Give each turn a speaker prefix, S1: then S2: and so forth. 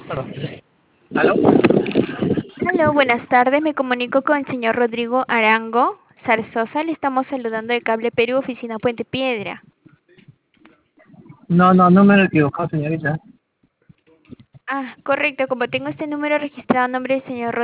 S1: ¿Aló?
S2: Aló, buenas tardes. Me comunico con el señor Rodrigo Arango Zarzosa. Le estamos saludando de Cable Perú, oficina Puente Piedra.
S1: No me he equivocado, señorita.
S2: Ah, correcto. Como tengo este número registrado a nombre del señor